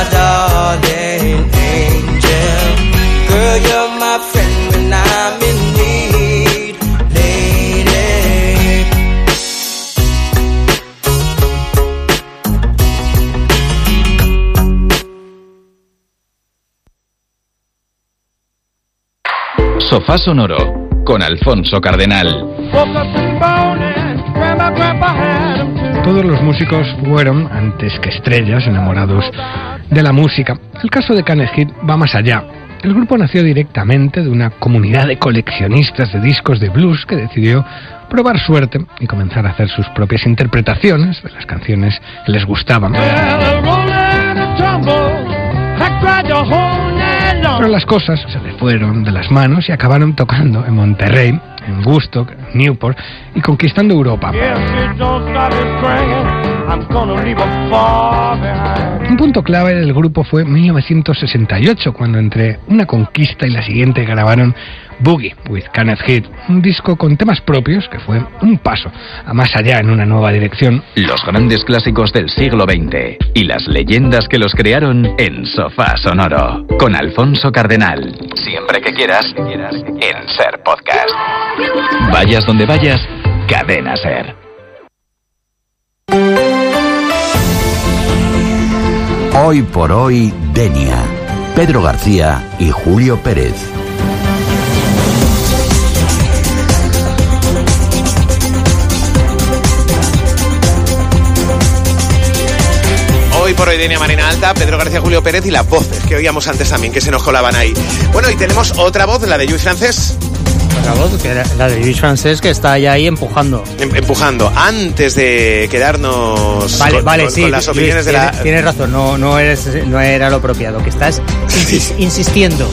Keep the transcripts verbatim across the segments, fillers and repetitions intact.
my darling angel. Girl, you're my friend when I'm in need, lady. Sofá Sonoro con Alfonso Cardenal. Todos los músicos fueron, antes que estrellas, enamorados de la música. El caso de Kenneth Heath va más allá. El grupo nació directamente de una comunidad de coleccionistas de discos de blues que decidió probar suerte y comenzar a hacer sus propias interpretaciones de las canciones que les gustaban. Pero las cosas se le fueron de las manos y acabaron tocando en Monterrey, en Woodstock, en Newport y conquistando Europa. Un punto clave del grupo fue mil novecientos sesenta y ocho, cuando entre una conquista y la siguiente grabaron Boogie with Kenneth Heath, un disco con temas propios que fue un paso a más allá en una nueva dirección. Los grandes clásicos del siglo veinte y las leyendas que los crearon en Sofá Sonoro con Alfonso Cardenal. Siempre que quieras, en Ser Podcast. Vayas donde vayas, Cadena Ser. Hoy por hoy, Denia. Pedro García y Julio Pérez. Hoy por hoy, Denia Marina Alta, Pedro García, Julio Pérez y las voces que oíamos antes también, que se nos colaban ahí. Bueno, y tenemos otra voz, la de Lluís Francés. Otra voz, que la de Lluís Francés, que está ya ahí empujando. Em, empujando. Antes de quedarnos vale, con, vale, con, sí, con las opiniones Luis, de la... Tienes, tienes razón, no, no, eres, no era lo apropiado, que estás insis- insistiendo.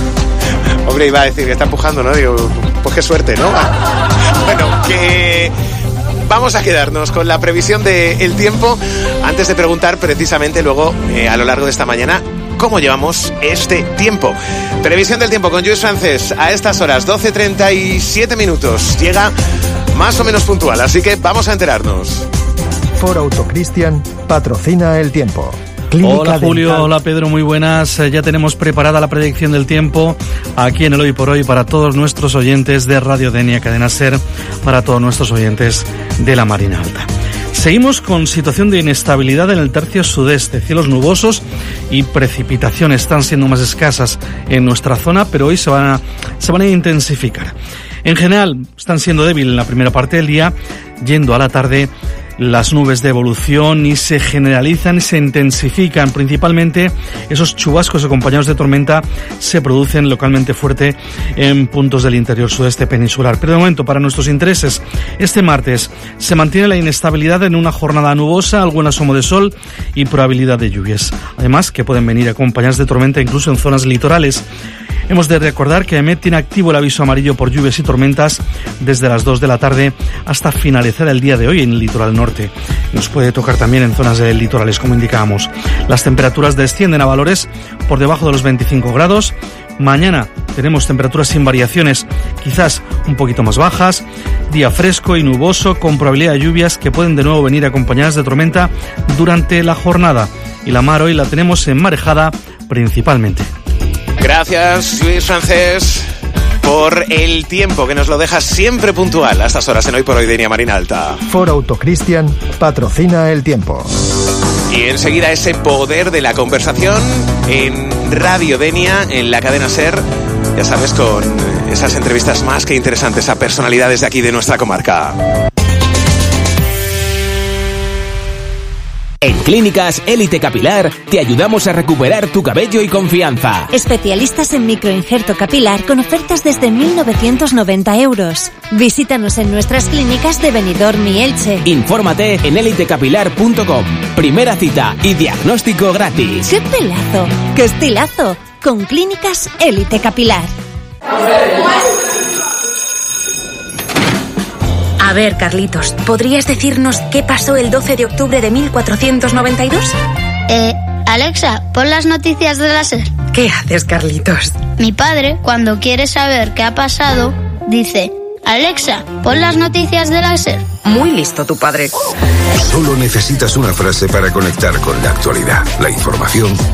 Hombre, iba a decir que está empujando, ¿no? Digo, pues qué suerte, ¿no? Bueno, que... Vamos a quedarnos con la previsión del tiempo antes de preguntar precisamente luego eh, a lo largo de esta mañana cómo llevamos este tiempo. Previsión del tiempo con Lluís Francés a estas horas, doce treinta y siete minutos. Llega más o menos puntual, así que vamos a enterarnos. Ford Autocristian patrocina el tiempo. Clínica Hola Julio, Dental. Hola Pedro, muy buenas. Ya tenemos preparada la predicción del tiempo aquí en el Hoy por Hoy para todos nuestros oyentes de Radio Denia Cadena Ser, para todos nuestros oyentes de la Marina Alta. Seguimos con situación de inestabilidad en el tercio sudeste, cielos nubosos y precipitaciones están siendo más escasas en nuestra zona, pero hoy se van a, se van a intensificar. En general están siendo débiles en la primera parte del día, yendo a la tarde las nubes de evolución y se generalizan, se intensifican. Principalmente esos chubascos acompañados de tormenta se producen localmente fuerte en puntos del interior sudeste peninsular. Pero de momento, para nuestros intereses, este martes se mantiene la inestabilidad en una jornada nubosa, algún asomo de sol y probabilidad de lluvias. Además, que pueden venir acompañadas de tormenta incluso en zonas litorales. Hemos de recordar que AEMET tiene activo el aviso amarillo por lluvias y tormentas desde las dos de la tarde hasta finalizar el día de hoy en el litoral norte. Nos puede tocar también en zonas de litorales, como indicábamos. Las temperaturas descienden a valores por debajo de los veinticinco grados. Mañana tenemos temperaturas sin variaciones, quizás un poquito más bajas. Día fresco y nuboso con probabilidad de lluvias que pueden de nuevo venir acompañadas de tormenta durante la jornada. Y la mar hoy la tenemos enmarejada principalmente. Gracias, Lluís Francés, por el tiempo que nos lo dejas siempre puntual a estas horas en Hoy por Hoy, Denia Marina Alta. Ford Autocristian patrocina el tiempo. Y enseguida ese poder de la conversación en Radio Denia, en la cadena SER, ya sabes, con esas entrevistas más que interesantes a personalidades de aquí de nuestra comarca. En Clínicas Élite Capilar te ayudamos a recuperar tu cabello y confianza. Especialistas en microinjerto capilar con ofertas desde mil novecientos noventa euros. Visítanos en nuestras clínicas de Benidorm y Elche. Infórmate en élite capilar punto com. Primera cita y diagnóstico gratis. ¡Qué pelazo! ¡Qué estilazo! Con Clínicas Élite Capilar. A ver, Carlitos, ¿podrías decirnos qué pasó el doce de octubre de mil cuatrocientos noventa y dos? Eh, Alexa, pon las noticias de la SER. ¿Qué haces, Carlitos? Mi padre, cuando quiere saber qué ha pasado, dice: Alexa, pon las noticias de la SER. Muy listo tu padre. Solo necesitas una frase para conectar con la actualidad, la información